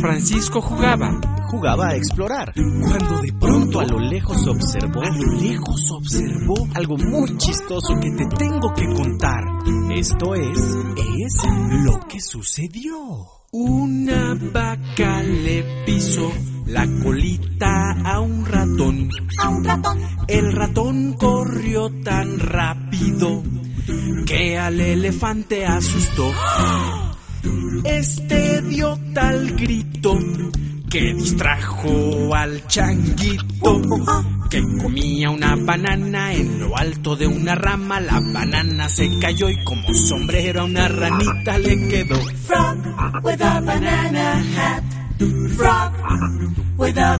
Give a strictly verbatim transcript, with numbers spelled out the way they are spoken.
Francisco jugaba, jugaba a explorar, cuando de pronto a lo lejos observó, a lo lejos observó algo muy chistoso que te tengo que contar. Esto es, es lo que sucedió. Una vaca le pisó la colita a un ratón. A un ratón. El ratón corrió tan rápido que al elefante asustó. Este dio tal grito que distrajo al changuito, que comía una banana en lo alto de una rama. La banana se cayó y como sombrero a una ranita le quedó. Frog with a banana hat. Frog with a